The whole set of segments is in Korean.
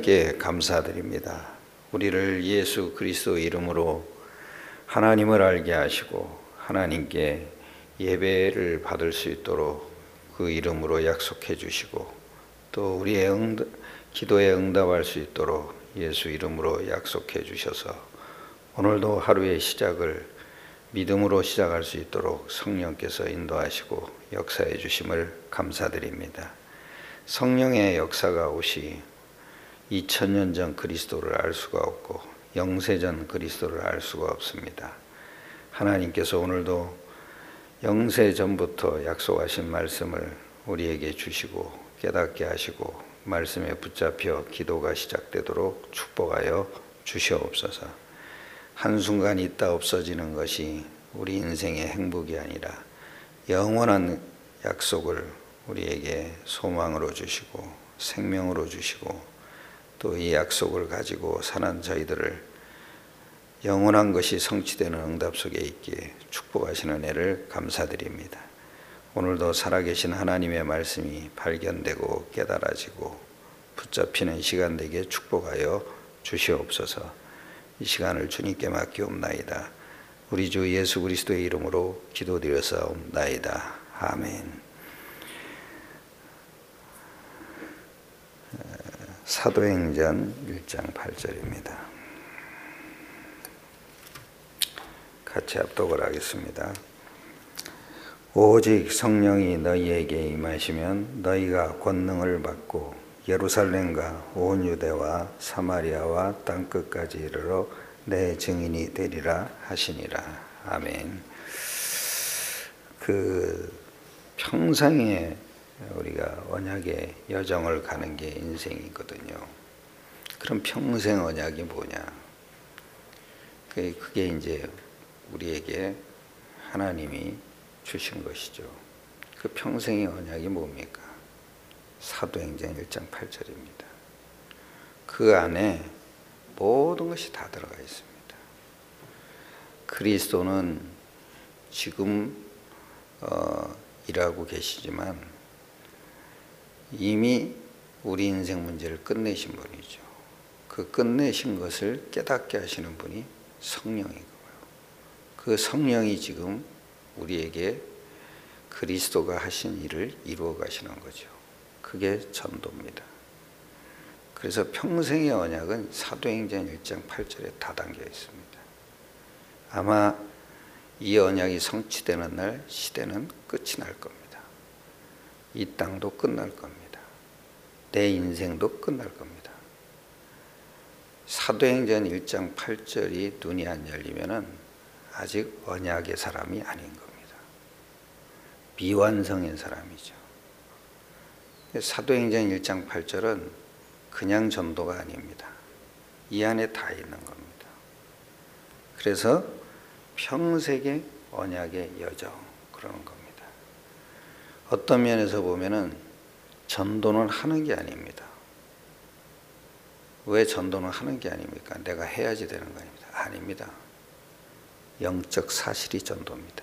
하나님께 감사드립니다. 우리를 예수 그리스도 이름으로 하나님을 알게 하시고 하나님께 예배를 받을 수 있도록 그 이름으로 약속해 주시고 또 우리의 기도에 응답할 수 있도록 예수 이름으로 약속해 주셔서 오늘도 하루의 시작을 믿음으로 시작할 수 있도록 성령께서 인도하시고 역사해 주심을 감사드립니다. 성령의 역사가 오시 2000년 전 그리스도를 알 수가 없고 영세전 그리스도를 알 수가 없습니다. 하나님께서 오늘도 영세전부터 약속하신 말씀을 우리에게 주시고 깨닫게 하시고 말씀에 붙잡혀 기도가 시작되도록 축복하여 주시옵소서. 한순간 있다 없어지는 것이 우리 인생의 행복이 아니라 영원한 약속을 우리에게 소망으로 주시고 생명으로 주시고 또 이 약속을 가지고 사는 저희들을 영원한 것이 성취되는 응답 속에 있기에 축복하시는 은혜를 감사드립니다. 오늘도 살아계신 하나님의 말씀이 발견되고 깨달아지고 붙잡히는 시간 되게 축복하여 주시옵소서. 이 시간을 주님께 맡기옵나이다. 우리 주 예수 그리스도의 이름으로 기도드려사옵나이다. 아멘. 사도행전 1장 8절입니다. 같이 합독을 하겠습니다. 오직 성령이 너희에게 임하시면 너희가 권능을 받고 예루살렘과 온 유대와 사마리아와 땅끝까지 이르러 내 증인이 되리라 하시니라. 아멘. 평생에 우리가 언약의 여정을 가는 게 인생이거든요. 그럼 평생 언약이 뭐냐? 그게 이제 우리에게 하나님이 주신 것이죠. 그 평생의 언약이 뭡니까? 사도행전 1장 8절입니다. 그 안에 모든 것이 다 들어가 있습니다. 그리스도는 지금 일하고 계시지만 이미 우리 인생 문제를 끝내신 분이죠. 그 끝내신 것을 깨닫게 하시는 분이 성령이고요. 그 성령이 지금 우리에게 그리스도가 하신 일을 이루어 가시는 거죠. 그게 전도입니다. 그래서 평생의 언약은 사도행전 1장 8절에 다 담겨 있습니다. 아마 이 언약이 성취되는 날 시대는 끝이 날 겁니다. 이 땅도 끝날 겁니다. 내 인생도 끝날 겁니다. 사도행전 1장 8절이 눈이 안 열리면은 아직 언약의 사람이 아닌 겁니다. 미완성인 사람이죠. 사도행전 1장 8절은 그냥 전도가 아닙니다. 이 안에 다 있는 겁니다. 그래서 평생의 언약의 여정 그러는 겁니다. 어떤 면에서 보면은 전도는 하는 게 아닙니다. 왜 전도는 하는 게 아닙니까? 내가 해야지 되는 거 아닙니다. 아닙니다. 영적 사실이 전도입니다.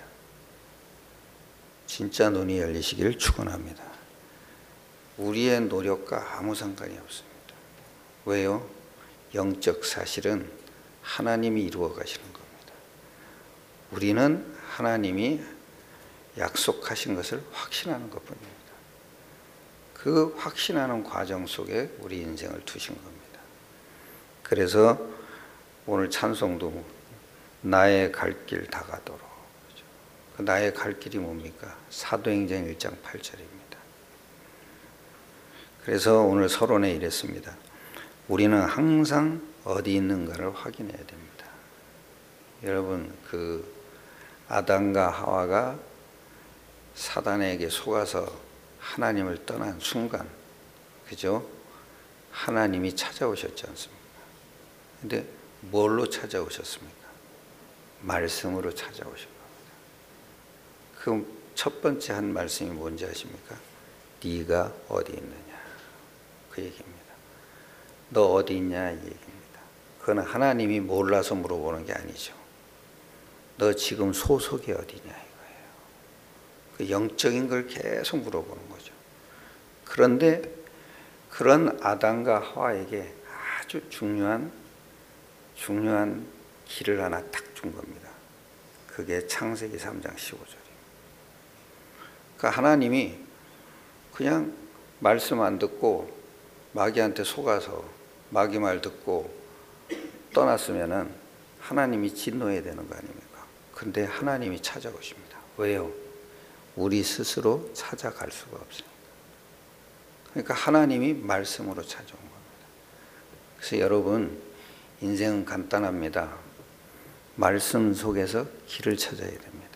진짜 눈이 열리시기를 축원합니다. 우리의 노력과 아무 상관이 없습니다. 왜요? 영적 사실은 하나님이 이루어 가시는 겁니다. 우리는 하나님이 약속하신 것을 확신하는 것뿐입니다. 그 확신하는 과정 속에 우리 인생을 두신 겁니다. 그래서 오늘 찬송도 나의 갈 길 다 가도록. 그 나의 갈 길이 뭡니까? 사도행전 1장 8절입니다. 그래서 오늘 서론에 이랬습니다. 우리는 항상 어디 있는가를 확인해야 됩니다. 여러분, 아담과 하와가 사단에게 속아서 하나님을 떠난 순간, 그죠? 하나님이 찾아오셨지 않습니까? 근데 뭘로 찾아오셨습니까? 말씀으로 찾아오신 겁니다. 그 첫 번째 한 말씀이 뭔지 아십니까? 네가 어디 있느냐, 그 얘기입니다. 너 어디 있냐, 이 얘기입니다. 그건 하나님이 몰라서 물어보는 게 아니죠. 너 지금 소속이 어디냐 이거예요. 그 영적인 걸 계속 물어보는 거죠. 그런데 그런 아담과 하와에게 아주 중요한 길을 하나 딱 준 겁니다. 그게 창세기 3장 15절이에요. 그러니까 하나님이 그냥 말씀 안 듣고 마귀한테 속아서 마귀 말 듣고 떠났으면은 하나님이 진노해야 되는 거 아닙니까? 근데 하나님이 찾아오십니다. 왜요? 우리 스스로 찾아갈 수가 없으니까. 그러니까 하나님이 말씀으로 찾아온 겁니다. 그래서 여러분, 인생은 간단합니다. 말씀 속에서 길을 찾아야 됩니다.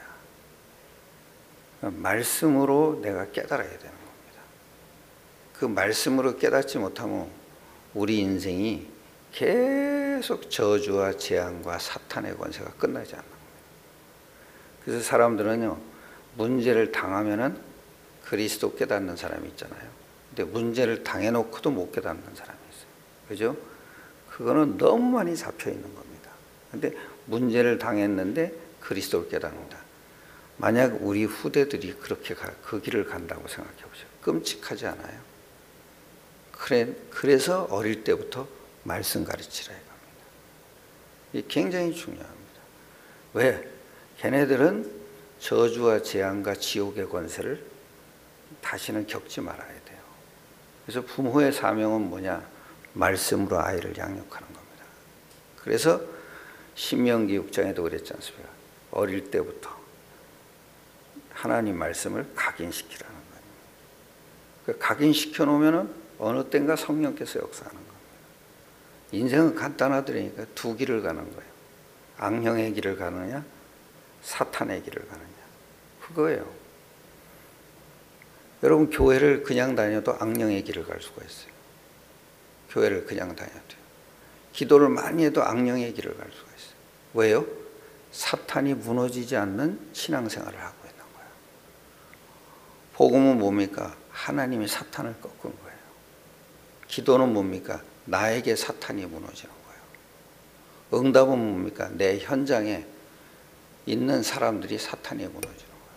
말씀으로 내가 깨달아야 되는 겁니다. 그 말씀으로 깨닫지 못하면 우리 인생이 계속 저주와 재앙과 사탄의 권세가 끝나지 않는 겁니다. 그래서 사람들은요, 문제를 당하면은 그리스도 깨닫는 사람이 있잖아요. 근데 문제를 당해놓고도 못 깨닫는 사람이 있어요. 그죠? 그거는 너무 많이 잡혀 있는 겁니다. 근데 문제를 당했는데 그리스도를 깨닫는다. 만약 우리 후대들이 그렇게 그 길을 간다고 생각해 보세요. 끔찍하지 않아요? 그래서 어릴 때부터 말씀 가르치라 이겁니다. 이게 굉장히 중요합니다. 왜? 걔네들은 저주와 재앙과 지옥의 권세를 다시는 겪지 말아야 돼요. 그래서 부모의 사명은 뭐냐? 말씀으로 아이를 양육하는 겁니다. 그래서 신명기 6장에도 그랬지 않습니까? 어릴 때부터 하나님 말씀을 각인시키라는 거예요. 각인시켜 놓으면 어느 때인가 성령께서 역사하는 겁니다. 인생은 간단하더라니까 두 길을 가는 거예요. 악령의 길을 가느냐, 사탄의 길을 가느냐. 그거예요. 여러분, 교회를 그냥 다녀도 악령의 길을 갈 수가 있어요. 교회를 그냥 다녀도요. 기도를 많이 해도 악령의 길을 갈 수가 있어요. 왜요? 사탄이 무너지지 않는 신앙생활을 하고 있는 거예요. 복음은 뭡니까? 하나님이 사탄을 꺾은 거예요. 기도는 뭡니까? 나에게 사탄이 무너지는 거예요. 응답은 뭡니까? 내 현장에 있는 사람들이 사탄이 무너지는 거예요.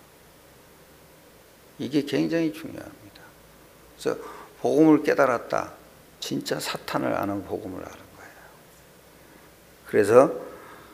이게 굉장히 중요합니다. 그래서 복음을 깨달았다. 진짜 사탄을 아는 복음을 아는 거예요. 그래서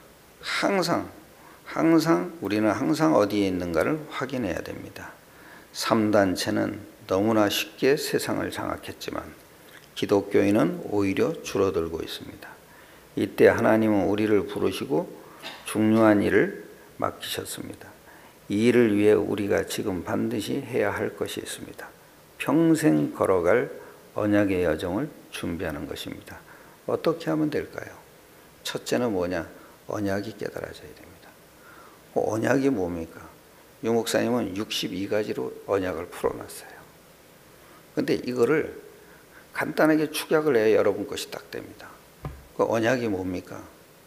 우리는 항상 어디에 있는가를 확인해야 됩니다. 3단체는 너무나 쉽게 세상을 장악했지만 기독교인은 오히려 줄어들고 있습니다. 이때 하나님은 우리를 부르시고 중요한 일을 맡기셨습니다. 이 일을 위해 우리가 지금 반드시 해야 할 것이 있습니다. 평생 걸어갈 언약의 여정을 준비하는 것입니다. 어떻게 하면 될까요? 첫째는 뭐냐? 언약이 깨달아져야 됩니다. 언약이 뭡니까? 유 목사님은 62가지로 언약을 풀어놨어요. 근데 이거를 간단하게 축약을 해야 여러분 것이 딱 됩니다. 그 언약이 뭡니까?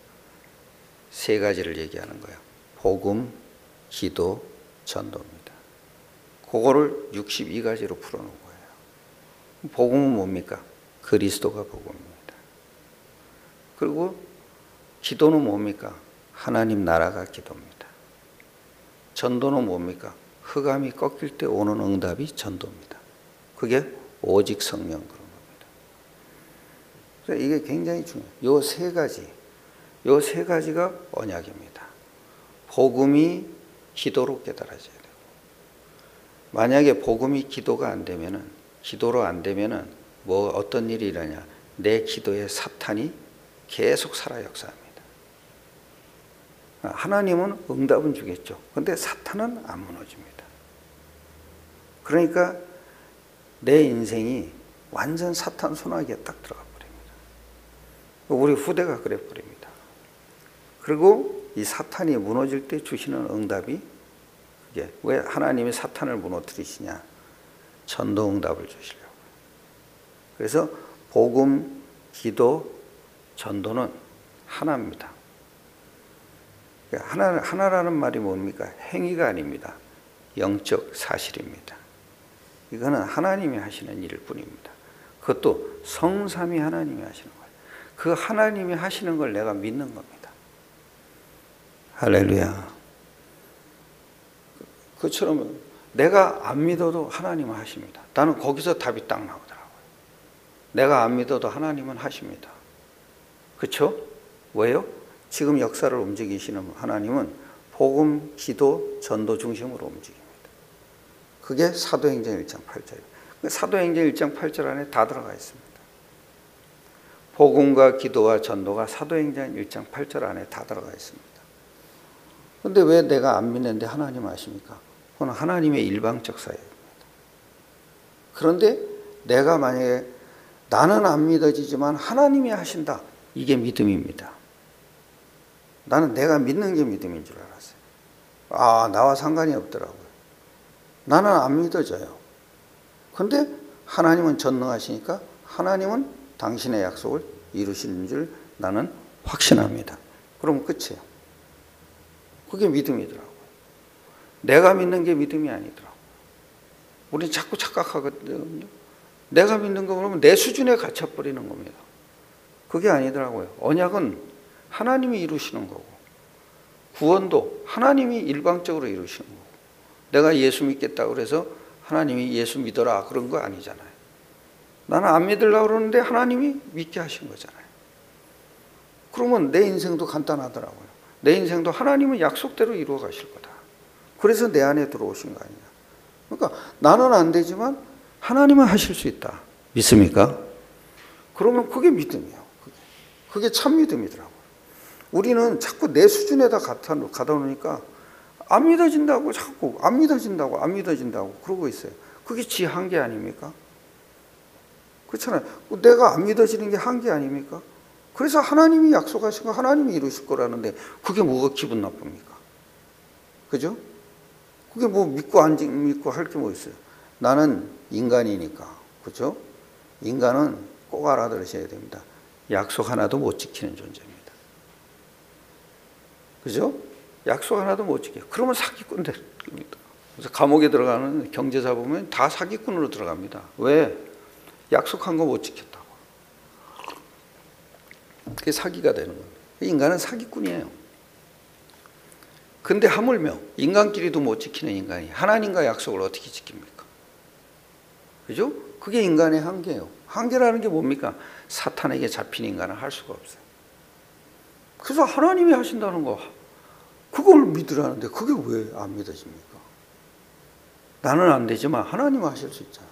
3가지를 얘기하는 거예요. 복음, 기도, 전도입니다. 그거를 62가지로 풀어놓은 거예요. 복음은 뭡니까? 그리스도가 복음입니다. 그리고 기도는 뭡니까? 하나님 나라가 기도입니다. 전도는 뭡니까? 흑암이 꺾일 때 오는 응답이 전도입니다. 그게 오직 성령 그런 겁니다. 그래서 이게 굉장히 중요해요. 요 3가지가 언약입니다. 복음이 기도로 깨달아져야 되고, 만약에 복음이 기도로 안 되면은 뭐 어떤 일이 일어나냐? 내 기도에 사탄이 계속 살아 역사합니다. 하나님은 응답은 주겠죠. 근데 사탄은 안 무너집니다. 그러니까 내 인생이 완전 사탄 손아귀에 딱 들어가 버립니다. 우리 후대가 그래 버립니다. 그리고 이 사탄이 무너질 때 주시는 응답이, 이게 왜 하나님이 사탄을 무너뜨리시냐? 전도 응답을 주시려고. 그래서 복음, 기도, 전도는 하나입니다. 하나라는 말이 뭡니까? 행위가 아닙니다. 영적 사실입니다. 이거는 하나님이 하시는 일일 뿐입니다. 그것도 성삼위 하나님이 하시는 거예요. 그 하나님이 하시는 걸 내가 믿는 겁니다. 할렐루야. 그처럼 내가 안 믿어도 하나님은 하십니다. 나는 거기서 답이 딱 나오더라고요. 내가 안 믿어도 하나님은 하십니다. 그렇죠? 왜요? 지금 역사를 움직이시는 하나님은 복음, 기도, 전도 중심으로 움직입니다. 그게 사도행전 1장 8절이에요. 사도행전 1장 8절 안에 다 들어가 있습니다. 복음과 기도와 전도가 사도행전 1장 8절 안에 다 들어가 있습니다. 그런데 왜 내가 안 믿는데 하나님 아십니까? 그건 하나님의 일방적 사역입니다. 그런데 내가 만약에 나는 안 믿어지지만 하나님이 하신다. 이게 믿음입니다. 나는 내가 믿는 게 믿음인 줄 알았어요. 나와 상관이 없더라고요. 나는 안 믿어져요. 근데 하나님은 전능하시니까 하나님은 당신의 약속을 이루시는 줄 나는 확신합니다. 그럼 끝이에요. 그게 믿음이더라고요. 내가 믿는 게 믿음이 아니더라고요. 우리는 자꾸 착각하거든요. 내가 믿는 거 그러면 내 수준에 갇혀버리는 겁니다. 그게 아니더라고요. 언약은 하나님이 이루시는 거고, 구원도 하나님이 일방적으로 이루시는 거고, 내가 예수 믿겠다고 그래서 하나님이 예수 믿어라 그런 거 아니잖아요. 나는 안 믿으려고 그러는데 하나님이 믿게 하신 거잖아요. 그러면 내 인생도 간단하더라고요. 내 인생도 하나님은 약속대로 이루어 가실 거다. 그래서 내 안에 들어오신 거 아니냐. 그러니까 나는 안 되지만 하나님은 하실 수 있다. 믿습니까? 그러면 그게 믿음이에요. 그게 참 믿음이더라고요. 우리는 자꾸 내 수준에다 가다 놓으니까 안 믿어진다고 자꾸 안 믿어진다고 그러고 있어요. 그게 지 한계 아닙니까? 그렇잖아요. 내가 안 믿어지는 게 한계 아닙니까? 그래서 하나님이 약속하신 거 하나님이 이루실 거라는데 그게 뭐가 기분 나쁩니까? 그죠? 그게 뭐 믿고 안 믿고 할 게 뭐 있어요? 나는 인간이니까. 그죠? 인간은 꼭 알아들으셔야 됩니다. 약속 하나도 못 지키는 존재입니다. 그죠? 약속 하나도 못 지켜요. 그러면 사기꾼 됩니다. 그래서 감옥에 들어가는 경제자 보면 다 사기꾼으로 들어갑니다. 왜? 약속한 거 못 지켰다고. 그게 사기가 되는 겁니다. 인간은 사기꾼이에요. 근데 하물며 인간끼리도 못 지키는 인간이 하나님과 약속을 어떻게 지킵니까? 그죠? 그게 인간의 한계예요. 한계라는 게 뭡니까? 사탄에게 잡힌 인간은 할 수가 없어요. 그래서 하나님이 하신다는 거 그걸 믿으라는데 그게 왜 안 믿어집니까? 나는 안 되지만 하나님은 하실 수 있잖아요.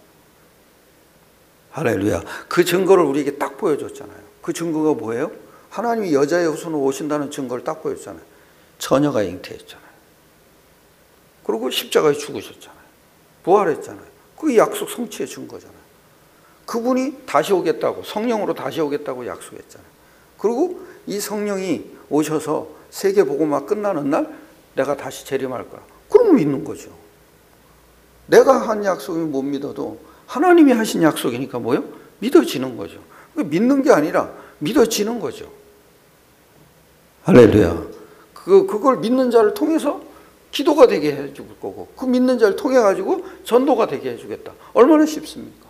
할렐루야. 그 증거를 우리에게 딱 보여줬잖아요. 그 증거가 뭐예요? 하나님이 여자의 후손으로 오신다는 증거를 딱 보여줬잖아요. 처녀가 잉태했잖아요. 그리고 십자가에 죽으셨잖아요. 부활했잖아요. 그게 약속 성취의 증거잖아요. 그분이 다시 오겠다고, 성령으로 다시 오겠다고 약속했잖아요. 그리고 이 성령이 오셔서 세계 복음화 끝나는 날 내가 다시 재림할 거야. 그럼 믿는 거죠. 내가 한 약속이 못 믿어도 하나님이 하신 약속이니까 뭐요? 믿어지는 거죠. 믿는 게 아니라 믿어지는 거죠. 할렐루야. 그걸 믿는 자를 통해서 기도가 되게 해줄 거고, 그 믿는 자를 통해 가지고 전도가 되게 해주겠다. 얼마나 쉽습니까?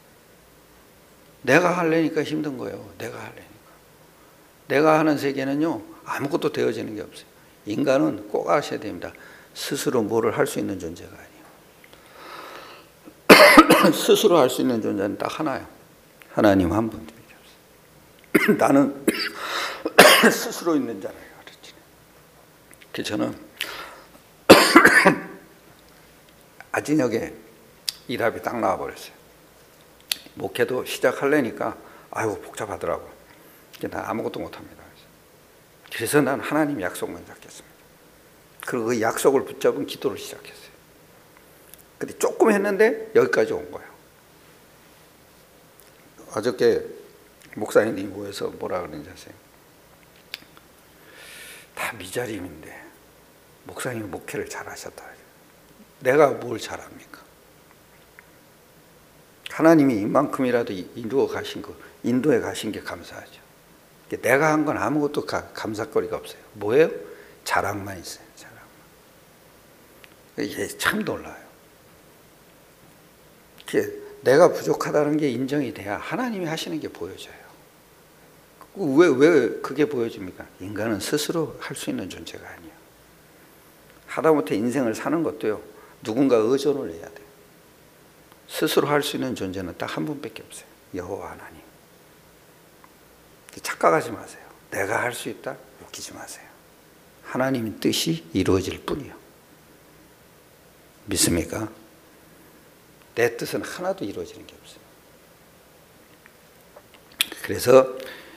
내가 하려니까 힘든 거예요. 내가 하려니까. 내가 하는 세계는요, 아무것도 되어지는 게 없어요. 인간은 꼭 아셔야 됩니다. 스스로 뭐를 할 수 있는 존재가 아니에요. 스스로 할 수 있는 존재는 딱 하나예요. 하나님 한 분밖에 없어요. 나는 스스로 있는 자라요. 그래서 저는 아진역에 일합이 딱 나와버렸어요. 목회도 시작하려니까 아이고 복잡하더라고. 나 아무것도 못합니다. 그래서 난 하나님 약속만 잡겠습니다. 그리고 그 약속을 붙잡은 기도를 시작했어요. 근데 조금 했는데 여기까지 온 거예요. 어저께 목사님들이 모여서 뭐라 그러는지 아세요? 다 미자림인데 목사님이 목회를 잘하셨다. 내가 뭘 잘합니까? 하나님이 이만큼이라도 이루어 가신 거, 인도에 가신 게 감사하죠. 내가 한 건 아무것도 감사거리가 없어요. 뭐예요? 자랑만 있어요. 자랑만. 이게 참 놀라요. 내가 부족하다는 게 인정이 돼야 하나님이 하시는 게 보여져요. 왜 그게 보여집니까? 인간은 스스로 할 수 있는 존재가 아니에요. 하다못해 인생을 사는 것도요, 누군가 의존을 해야 돼요. 스스로 할 수 있는 존재는 딱 한 분밖에 없어요. 여호와 하나님. 착각하지 마세요. 내가 할 수 있다? 웃기지 마세요. 하나님의 뜻이 이루어질 뿐이요. 믿습니까? 내 뜻은 하나도 이루어지는 게 없어요. 그래서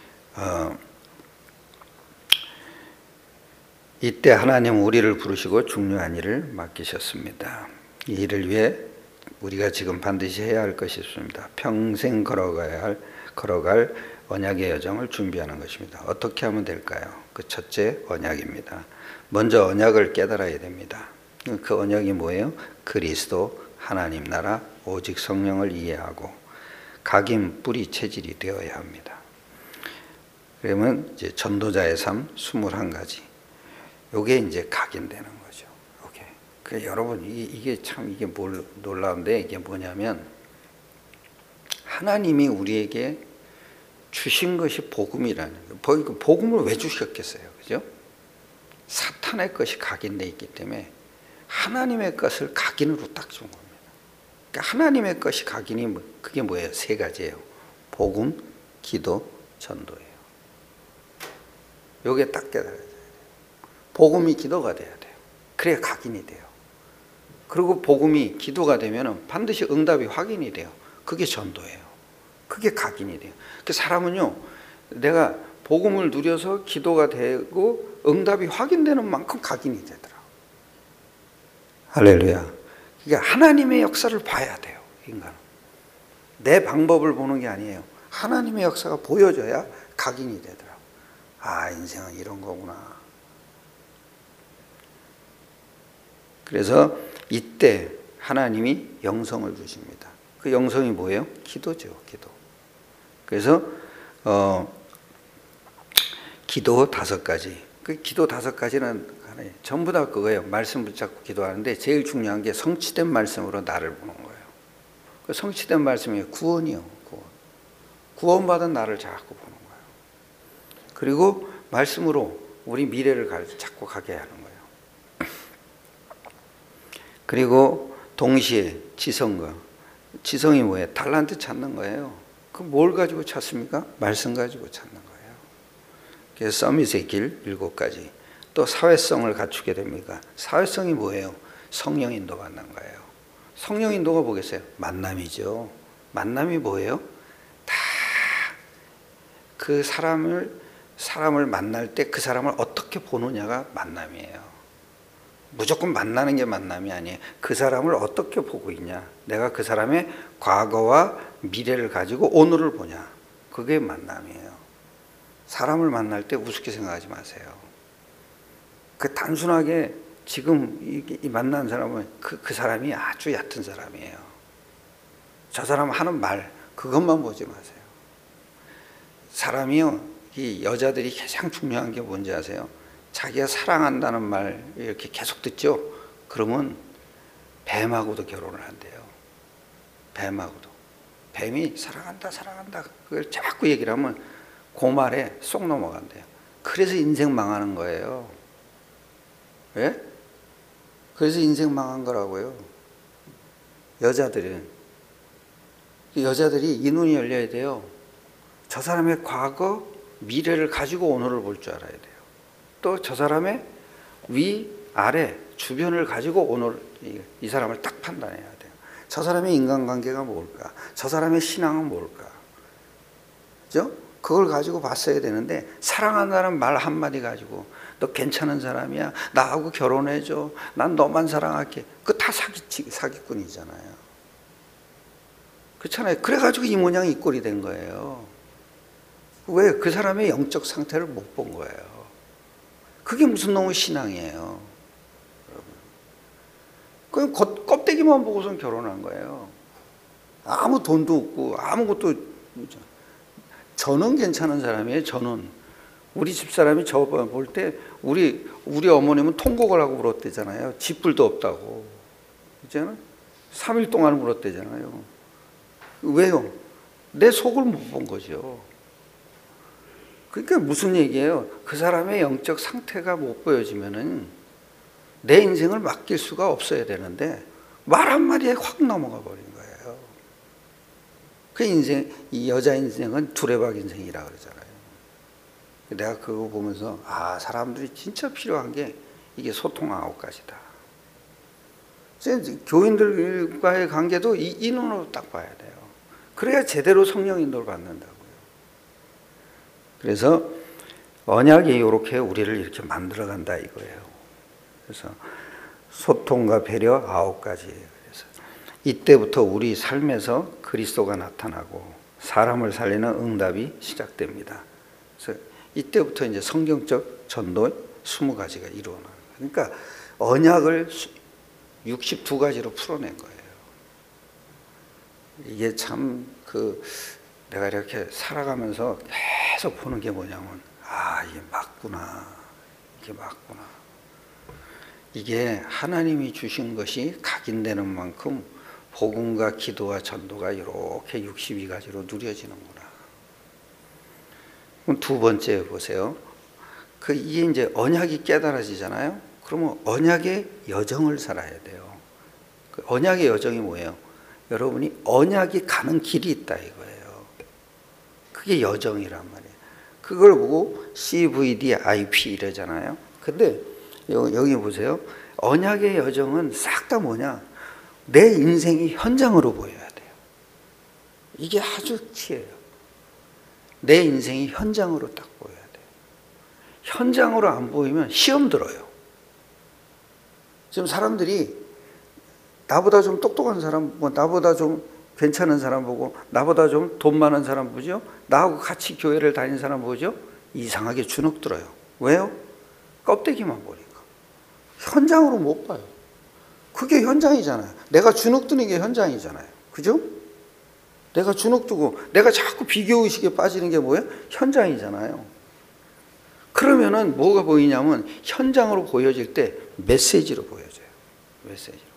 이때 하나님은 우리를 부르시고 중요한 일을 맡기셨습니다. 이 일을 위해 우리가 지금 반드시 해야 할 것이 있습니다. 평생 걸어갈 언약의 여정을 준비하는 것입니다. 어떻게 하면 될까요? 그 첫째, 언약입니다. 먼저 언약을 깨달아야 됩니다. 그 언약이 뭐예요? 그리스도, 하나님 나라, 오직 성령을 이해하고 각인 뿌리 체질이 되어야 합니다. 그러면 이제 전도자의 삶 21가지. 요게 이제 각인되는 거죠. 오케이. 그 여러분 이게 참 이게 놀라운데 이게 뭐냐면 하나님이 우리에게 주신 것이 복음이라는 거예요. 복음을 왜 주셨겠어요? 그죠? 사탄의 것이 각인되어 있기 때문에 하나님의 것을 각인으로 딱 준 겁니다. 그러니까 하나님의 것이 각인이 그게 뭐예요? 3가지예요. 복음, 기도, 전도예요. 요게 딱 깨달아야 돼요. 복음이 기도가 돼야 돼요. 그래야 각인이 돼요. 그리고 복음이 기도가 되면 반드시 응답이 확인이 돼요. 그게 전도예요. 그게 각인이 돼요. 그 사람은요, 내가 복음을 누려서 기도가 되고 응답이 확인되는 만큼 각인이 되더라고요. 할렐루야. 그러니까 하나님의 역사를 봐야 돼요. 인간은. 내 방법을 보는 게 아니에요. 하나님의 역사가 보여져야 각인이 되더라고요. 아, 인생은 이런 거구나. 그래서 이때 하나님이 영성을 주십니다. 그 영성이 뭐예요? 기도죠. 기도. 그래서 기도 5가지. 그 기도 5가지는 전부 다 그거예요. 말씀 붙잡고 기도하는데 제일 중요한 게 성취된 말씀으로 나를 보는 거예요. 그 성취된 말씀이 구원이요. 구원받은 나를 자꾸 보는 거예요. 그리고 말씀으로 우리 미래를 자꾸 가게 하는 거예요. 그리고 동시에 지성과 지성이 뭐예요? 달란트 찾는 거예요. 그 뭘 가지고 찾습니까? 말씀 가지고 찾는 거예요. 그래서 서밋의 길 7가지. 또 사회성을 갖추게 됩니까? 사회성이 뭐예요? 성령 인도 받는 거예요. 성령 인도가 뭐겠어요? 만남이죠. 만남이 뭐예요? 다 그 사람을 만날 때 그 사람을 어떻게 보느냐가 만남이에요. 무조건 만나는 게 만남이 아니에요. 그 사람을 어떻게 보고 있냐. 내가 그 사람의 과거와 미래를 가지고 오늘을 보냐. 그게 만남이에요. 사람을 만날 때 우습게 생각하지 마세요. 그 단순하게 지금 이 만난 사람은 그 사람이 아주 얕은 사람이에요. 저 사람 하는 말 그것만 보지 마세요. 사람이요, 이 여자들이 가장 중요한 게 뭔지 아세요? 자기가 사랑한다는 말 이렇게 계속 듣죠? 그러면 뱀하고도 결혼을 한대요. 뱀하고도. 뱀이 사랑한다 그걸 자꾸 얘기를 하면 그 말에 쏙 넘어간대요. 그래서 인생 망하는 거예요. 왜? 그래서 인생 망한 거라고요. 여자들이 이 눈이 열려야 돼요. 저 사람의 과거, 미래를 가지고 오늘을 볼 줄 알아야 돼요. 또 저 사람의 위, 아래, 주변을 가지고 오늘 이 사람을 딱 판단해야 돼요. 저 사람의 인간관계가 뭘까? 저 사람의 신앙은 뭘까? 그죠? 그걸 가지고 봤어야 되는데 사랑한다는 말 한마디 가지고 너 괜찮은 사람이야. 나하고 결혼해줘. 난 너만 사랑할게. 그거 다 사기꾼이잖아요. 그렇잖아요. 그래가지고 이 모양 이 꼴이 된 거예요. 왜? 그 사람의 영적 상태를 못 본 거예요. 그게 무슨 놈의 신앙이에요. 그냥 껍데기만 보고선 결혼한 거예요. 아무 돈도 없고 아무것도. 저는 괜찮은 사람이에요. 저는. 우리 집사람이 저 볼 때 우리 어머님은 통곡을 하고 울었대잖아요. 집불도 없다고. 그잖아요. 3일 동안 울었대잖아요. 왜요? 내 속을 못 본 거죠. 그러니까 무슨 얘기예요? 그 사람의 영적 상태가 못 보여지면은 내 인생을 맡길 수가 없어야 되는데 말 한마디에 확 넘어가 버린 거예요. 그 인생, 이 여자 인생은 두레박 인생이라 그러잖아요. 내가 그거 보면서 사람들이 진짜 필요한 게 이게 소통 9가지다. 교인들과의 관계도 이 눈으로 딱 봐야 돼요. 그래야 제대로 성령 인도를 받는다고요. 그래서 언약이 이렇게 우리를 이렇게 만들어간다 이거예요. 그래서 소통과 배려 9가지예요. 그래서 이때부터 우리 삶에서 그리스도가 나타나고 사람을 살리는 응답이 시작됩니다. 그래서 이때부터 이제 성경적 전도 20가지가 이루어나는 거예요. 그러니까 언약을 62가지로 풀어낸 거예요. 이게 참 내가 이렇게 살아가면서 계속 보는 게 뭐냐면 이게 맞구나. 이게 맞구나. 이게 하나님이 주신 것이 각인되는 만큼 복음과 기도와 전도가 이렇게 62가지로 누려지는구나. 그럼 두 번째 보세요. 이게 이제 언약이 깨달아지잖아요. 그러면 언약의 여정을 살아야 돼요. 언약의 여정이 뭐예요? 여러분이 언약이 가는 길이 있다 이거예요. 그게 여정이란 말이에요. 그걸 보고 CVDIP 이러잖아요. 근데 여기 보세요. 언약의 여정은 싹 다 뭐냐? 내 인생이 현장으로 보여야 돼요. 이게 아주 키예요. 내 인생이 현장으로 딱 보여야 돼요. 현장으로 안 보이면 시험 들어요. 지금 사람들이 나보다 좀 똑똑한 사람, 나보다 좀 괜찮은 사람 보고, 나보다 좀 돈 많은 사람 보죠? 나하고 같이 교회를 다니는 사람 보죠? 이상하게 주눅 들어요. 왜요? 껍데기만 보니까. 현장으로 못 봐요. 그게 현장이잖아요. 내가 주눅 드는 게 현장이잖아요. 그죠? 내가 주눅 두고, 내가 자꾸 비교의식에 빠지는 게 뭐예요? 현장이잖아요. 그러면은 뭐가 보이냐면, 현장으로 보여질 때 메시지로 보여져요. 메시지로.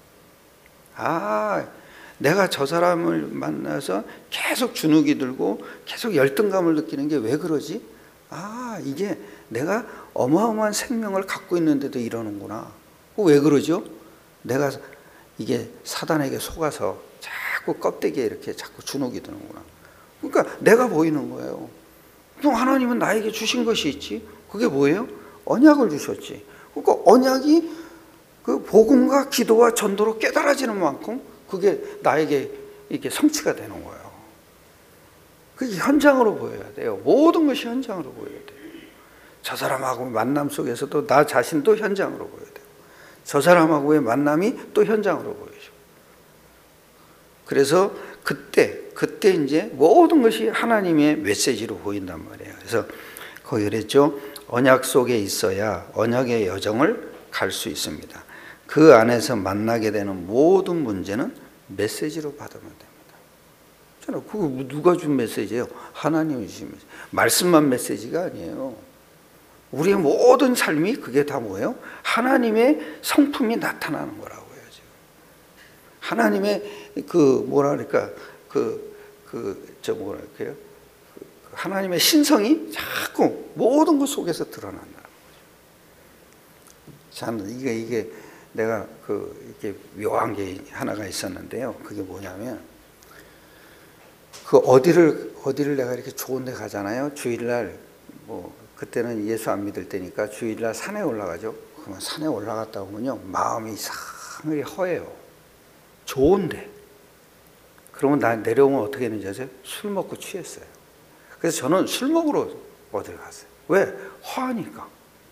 내가 저 사람을 만나서 계속 주눅이 들고 계속 열등감을 느끼는 게 왜 그러지? 이게 내가 어마어마한 생명을 갖고 있는데도 이러는구나. 왜 그러죠? 내가 이게 사단에게 속아서 자꾸 껍데기에 이렇게 자꾸 주눅이 드는구나. 그러니까 내가 보이는 거예요. 그럼 하나님은 나에게 주신 것이 있지. 그게 뭐예요? 언약을 주셨지. 그러니까 언약이 그 복음과 기도와 전도로 깨달아지는 만큼 그게 나에게 이렇게 성취가 되는 거예요. 그게 현장으로 보여야 돼요. 모든 것이 현장으로 보여야 돼요. 저 사람하고 만남 속에서도 나 자신도 현장으로 보여야 돼요. 저 사람하고의 만남이 또 현장으로 보여죠. 그래서 그때 이제 모든 것이 하나님의 메시지로 보인단 말이에요. 그래서 거기 그랬죠. 언약 속에 있어야 언약의 여정을 갈 수 있습니다. 그 안에서 만나게 되는 모든 문제는 메시지로 받으면 됩니다. 그거 누가 준 메시지예요? 하나님이 주신 메시지. 말씀만 메시지가 아니에요. 우리의 모든 삶이 그게 다 뭐예요? 하나님의 성품이 나타나는 거라고요. 지금. 하나님의 하나님의 신성이 자꾸 모든 것 속에서 드러난다는 거죠. 참 이게 내가 이렇게 묘한 게 하나가 있었는데요. 그게 뭐냐면 어디를 내가 이렇게 좋은 데 가잖아요. 주일날 그때는 예수 안 믿을 때니까 주일날 산에 올라가죠. 그러면 산에 올라갔다 오면요. 마음이 이상하게 허해요. 좋은데. 그러면 나 내려오면 어떻게 했는지 아세요? 술 먹고 취했어요. 그래서 저는 술 먹으러 어딜 갔어요. 왜? 화하니까.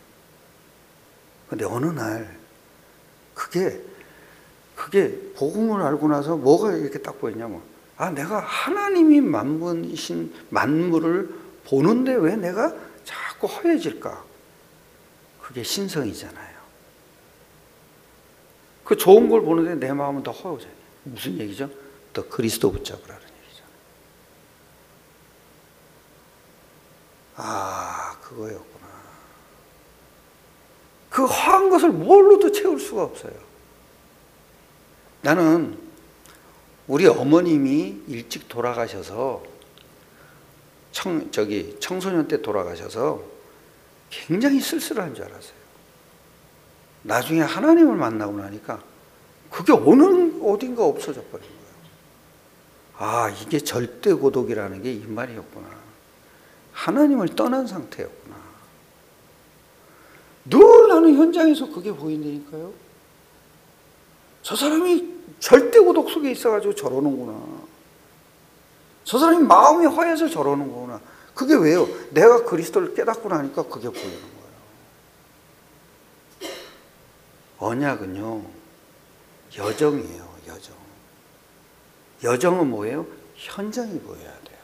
근데 어느 날 그게 복음을 알고 나서 뭐가 이렇게 딱 보였냐면 내가 하나님이 만드신 만물을 보는데 왜 내가 자꾸 허해질까? 그게 신성이잖아요. 그 좋은 걸 보는데 내 마음은 더 허해져요. 무슨 얘기죠? 더 그리스도 붙잡으라는 얘기죠. 그거였구나. 그 허한 것을 뭘로도 채울 수가 없어요. 나는 우리 어머님이 일찍 돌아가셔서 청소년 때 돌아가셔서 굉장히 쓸쓸한 줄 알았어요. 나중에 하나님을 만나고 나니까 그게 어딘가 없어져 버린 거예요. 이게 절대 고독이라는 게 이 말이었구나. 하나님을 떠난 상태였구나. 기도하는 현장에서 그게 보인다니까요. 저 사람이 절대 고독 속에 있어가지고 저러는구나. 저 사람이 마음이 허해서 저러는 거구나. 그게 왜요? 내가 그리스도를 깨닫고 나니까 그게 보이는 거예요. 언약은요, 여정이에요, 여정. 여정은 뭐예요? 현장이 보여야 돼요.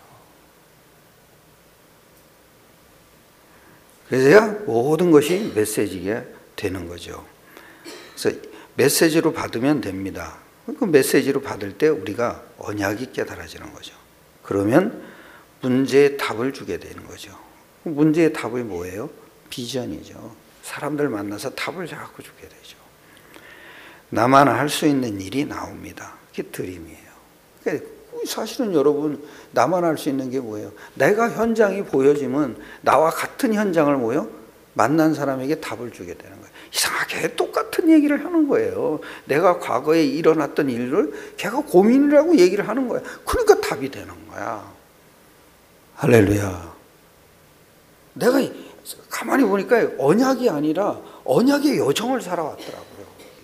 그래야 모든 것이 메시지가 되는 거죠. 그래서 메시지로 받으면 됩니다. 그 메시지로 받을 때 우리가 언약이 깨달아지는 거죠. 그러면 문제의 답을 주게 되는 거죠. 문제의 답이 뭐예요? 비전이죠. 사람들 만나서 답을 자꾸 주게 되죠. 나만 할 수 있는 일이 나옵니다. 그게 드림이에요. 그러니까 사실은 여러분, 나만 할 수 있는 게 뭐예요? 내가 현장이 보여지면 나와 같은 현장을 만난 사람에게 답을 주게 되는 거예요. 이상하게 똑같은 얘기를 하는 거예요. 내가 과거에 일어났던 일을 걔가 고민이라고 얘기를 하는 거예요. 그러니까 답이 되는 거야. 할렐루야. 내가 가만히 보니까 언약이 아니라 언약의 여정을 살아왔더라고요.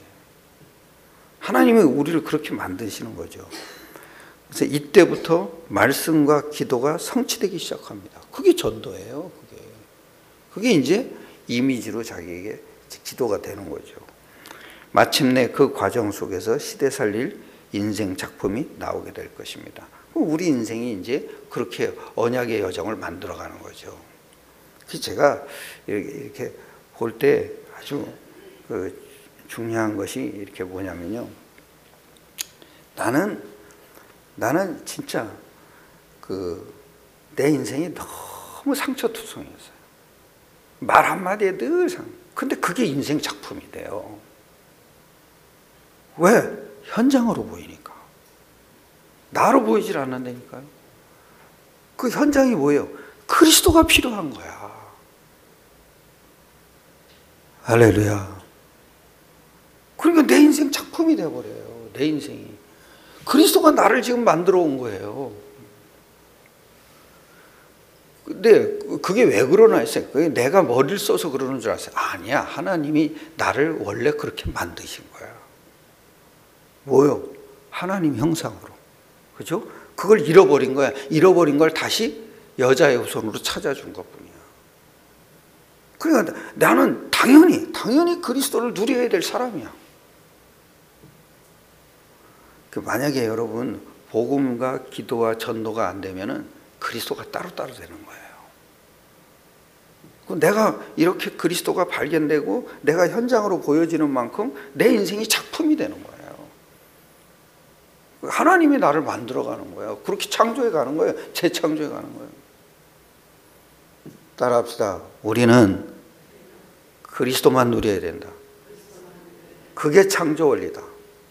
하나님이 우리를 그렇게 만드시는 거죠. 그래서 이때부터 말씀과 기도가 성취되기 시작합니다. 그게 전도예요. 그게 이제 이미지로 자기에게 기도가 되는 거죠. 마침내 그 과정 속에서 시대 살릴 인생 작품이 나오게 될 것입니다. 우리 인생이 이제 그렇게 언약의 여정을 만들어가는 거죠. 제가 이렇게 볼 때 아주 중요한 것이 이렇게 뭐냐면요. 나는 진짜 내 인생이 너무 상처투성이었어요. 말 한마디에 늘 근데 그게 인생 작품이 돼요. 왜? 현장으로 보이니까. 나로 보이질 않는다니까요. 그 현장이 뭐예요? 그리스도가 필요한 거야. 할렐루야. 그러니까 내 인생 작품이 돼버려요. 내 인생이. 그리스도가 나를 지금 만들어 온 거예요. 근데 그게 왜 그러나 했어요. 그게 내가 머리를 써서 그러는 줄 알았어요. 아니야. 하나님이 나를 원래 그렇게 만드신 거야. 뭐요? 하나님 형상으로. 그죠? 그걸 잃어버린 거야. 잃어버린 걸 다시 여자의 후손으로 찾아준 것뿐이야. 그러니까 나는 당연히 그리스도를 누려야 될 사람이야. 만약에 여러분 복음과 기도와 전도가 안 되면은 그리스도가 따로따로 되는 거예요. 내가 이렇게 그리스도가 발견되고 내가 현장으로 보여지는 만큼 내 인생이 작품이 되는 거예요. 하나님이 나를 만들어가는 거예요. 그렇게 창조해 가는 거예요. 재창조해 가는 거예요. 따라합시다. 우리는 그리스도만 누려야 된다. 그게 창조 원리다.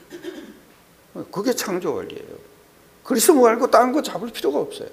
그게 창조 원리예요. 그리스도 말고 다른 거 잡을 필요가 없어요.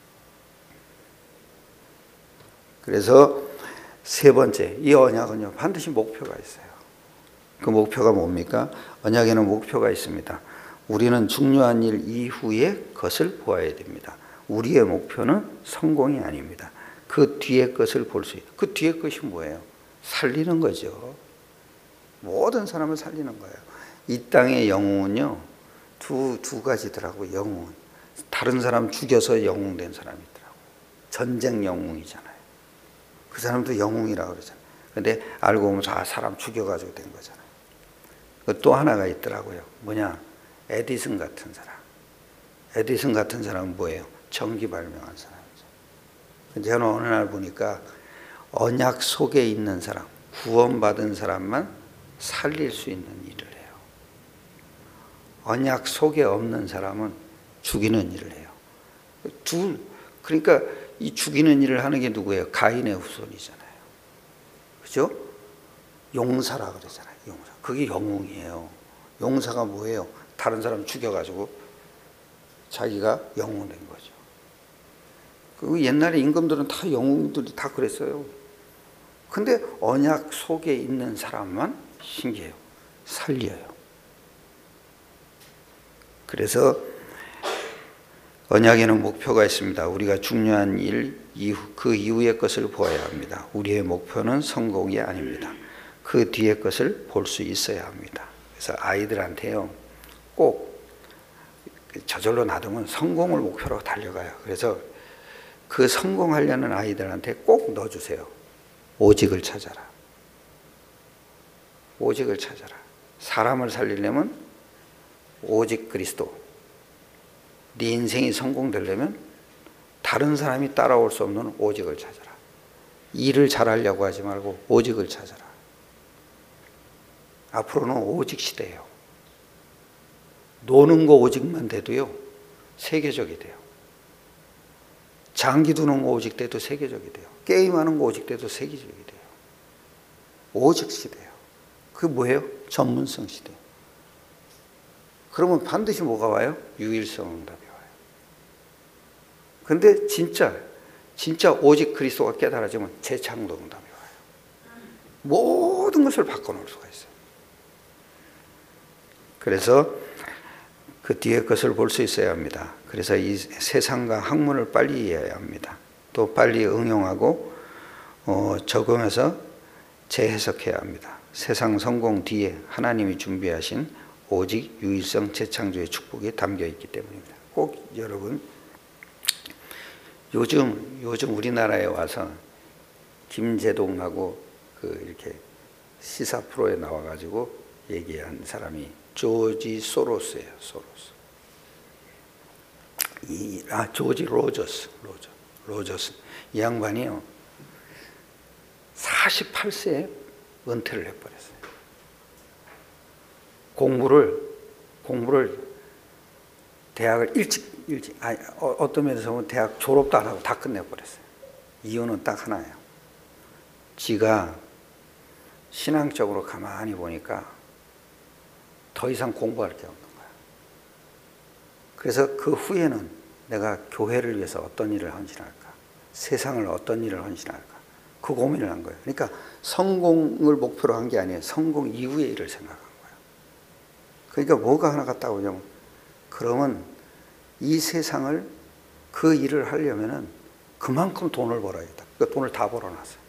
그래서 세 번째, 이 언약은요, 반드시 목표가 있어요. 그 목표가 뭡니까? 언약에는 목표가 있습니다. 우리는 중요한 일 이후의 것을 보아야 됩니다. 우리의 목표는 성공이 아닙니다. 그 뒤의 것을 볼 수 있어요. 그 뒤의 것이 뭐예요? 살리는 거죠. 모든 사람을 살리는 거예요. 이 땅의 영웅은요, 두 가지더라고요. 영웅은 다른 사람 죽여서 영웅된 사람이 있더라고요. 전쟁 영웅이잖아요. 그 사람도 영웅이라고 그러잖아요. 근데 알고 보면 다 사람 죽여가지고 된 거잖아요. 또 하나가 있더라고요. 뭐냐? 에디슨 같은 사람. 에디슨 같은 사람은 뭐예요? 전기 발명한 사람이죠. 저는 어느 날 보니까 언약 속에 있는 사람, 구원받은 사람만 살릴 수 있는 일을 해요. 언약 속에 없는 사람은 죽이는 일을 해요. 그러니까 이 죽이는 일을 하는 게 누구예요? 가인의 후손이잖아요. 그죠? 용사라 그러잖아요. 용사. 그게 영웅이에요. 용사가 뭐예요? 다른 사람 죽여가지고 자기가 영웅 된 거죠. 그 옛날에 임금들은 다 영웅들이 다 그랬어요. 근데 언약 속에 있는 사람만 신기해요. 살려요. 그래서 언약에는 목표가 있습니다. 우리가 중요한 일 이후, 그 이후의 것을 보아야 합니다. 우리의 목표는 성공이 아닙니다. 그 뒤에 것을 볼 수 있어야 합니다. 그래서 아이들한테요, 꼭 저절로 놔두면 성공을 목표로 달려가요. 그래서 그 성공하려는 아이들한테 꼭 넣어주세요. 오직을 찾아라. 오직을 찾아라. 사람을 살리려면 오직 그리스도. 네 인생이 성공되려면 다른 사람이 따라올 수 없는 오직을 찾아라. 일을 잘하려고 하지 말고 오직을 찾아라. 앞으로는 오직 시대예요. 노는 거 오직만 돼도요, 세계적이 돼요. 장기 두는 거 오직 돼도 세계적이 돼요. 게임하는 거 오직 돼도 세계적이 돼요. 오직 시대예요. 그게 뭐예요? 전문성 시대. 그러면 반드시 뭐가 와요? 유일성 응답이 와요. 근데 진짜 오직 그리스도가 깨달아지면 재창조 응답이 와요. 모든 것을 바꿔놓을 수가 있어요. 그래서 그 뒤에 것을 볼 수 있어야 합니다. 그래서 이 세상과 학문을 빨리 이해해야 합니다. 또 빨리 응용하고 적용해서 재해석해야 합니다. 세상 성공 뒤에 하나님이 준비하신 오직 유일성 재창조의 축복이 담겨 있기 때문입니다. 꼭 여러분, 요즘 우리나라에 와서 김제동하고 이렇게 시사 프로에 나와가지고 얘기한 사람이 조지 소로스예요. 소로스. 조지 로저스. 이 양반이요, 48세에 은퇴를 해버렸어요. 공부를 대학을 어떤 면에서 보면 대학 졸업도 안 하고 다 끝내버렸어요. 이유는 딱 하나예요. 지가 신앙적으로 가만히 보니까 더 이상 공부할 게 없는 거야. 그래서 그 후에는 내가 교회를 위해서 어떤 일을 헌신할까? 세상을 어떤 일을 헌신할까? 그 고민을 한 거예요. 그러니까 성공을 목표로 한 게 아니에요. 성공 이후의 일을 생각한 거예요. 그러니까 뭐가 하나가 딱 오냐면, 그러면 이 세상을 그 일을 하려면은 그만큼 돈을 벌어야겠다. 그러니까 돈을 다 벌어놨어요.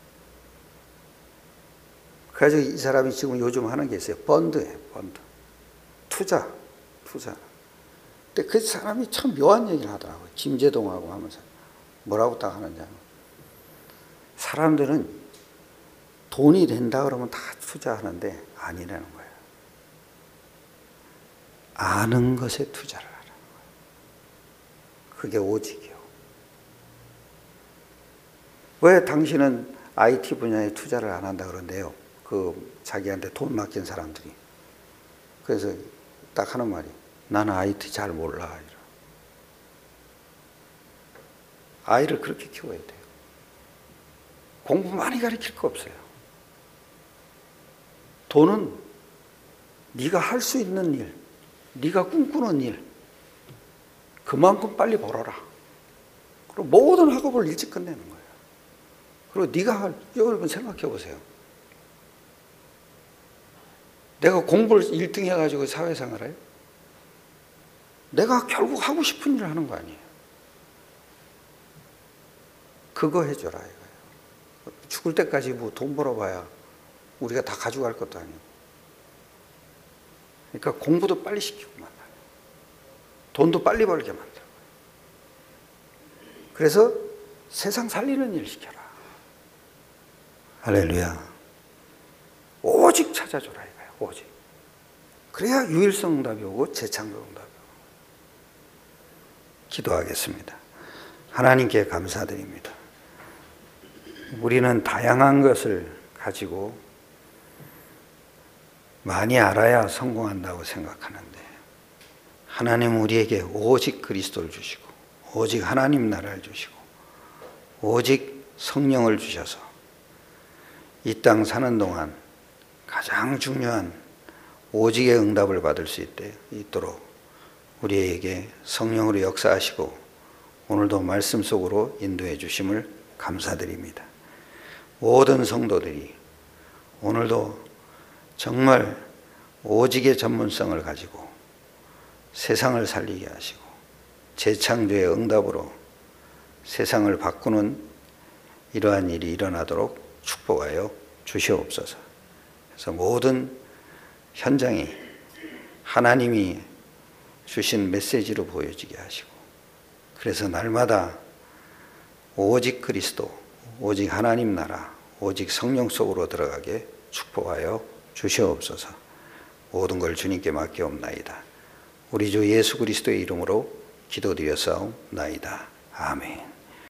그래서 이 사람이 지금 요즘 하는 게 있어요. 펀드예요. 펀드. 투자. 근데 그 사람이 참 묘한 얘기를 하더라고요. 김제동하고 하면서 뭐라고 딱 하는지. 사람들은 돈이 된다 그러면 다 투자하는데 아니라는 거예요. 아는 것에 투자를 하라는 거예요. 그게 오직이요. 왜 당신은 IT 분야에 투자를 안 한다 그런데요? 자기한테 돈 맡긴 사람들이. 그래서 딱 하는 말이, 나는 IT 잘 몰라. 아이를 그렇게 키워야 돼요. 공부 많이 가르칠 거 없어요. 돈은 네가 할 수 있는 일, 네가 꿈꾸는 일, 그만큼 빨리 벌어라. 그리고 모든 학업을 일찍 끝내는 거예요. 그리고 여러분 생각해 보세요. 내가 공부를 1등 해가지고 사회생활을 해요? 내가 결국 하고 싶은 일을 하는 거 아니에요. 그거 해줘라 이거예요. 죽을 때까지 뭐 돈 벌어봐야 우리가 다 가져갈 것도 아니고. 그러니까 공부도 빨리 시키고 만나요. 돈도 빨리 벌게 만들고. 그래서 세상 살리는 일 시켜라. 할렐루야. 오직 찾아줘라 이거예요. 오직. 그래야 유일성 응답이 오고 재창조 응답이 오고. 기도하겠습니다. 하나님께 감사드립니다. 우리는 다양한 것을 가지고 많이 알아야 성공한다고 생각하는데, 하나님은 우리에게 오직 그리스도를 주시고 오직 하나님 나라를 주시고 오직 성령을 주셔서 이 땅 사는 동안 가장 중요한 오직의 응답을 받을 수 있도록 우리에게 성령으로 역사하시고 오늘도 말씀 속으로 인도해 주심을 감사드립니다. 모든 성도들이 오늘도 정말 오직의 전문성을 가지고 세상을 살리게 하시고 재창조의 응답으로 세상을 바꾸는 이러한 일이 일어나도록 축복하여 주시옵소서. 그래서 모든 현장이 하나님이 주신 메시지로 보여지게 하시고, 그래서 날마다 오직 그리스도, 오직 하나님 나라, 오직 성령 속으로 들어가게 축복하여 주시옵소서. 모든 걸 주님께 맡기옵나이다. 우리 주 예수 그리스도의 이름으로 기도드렸사옵나이다. 아멘.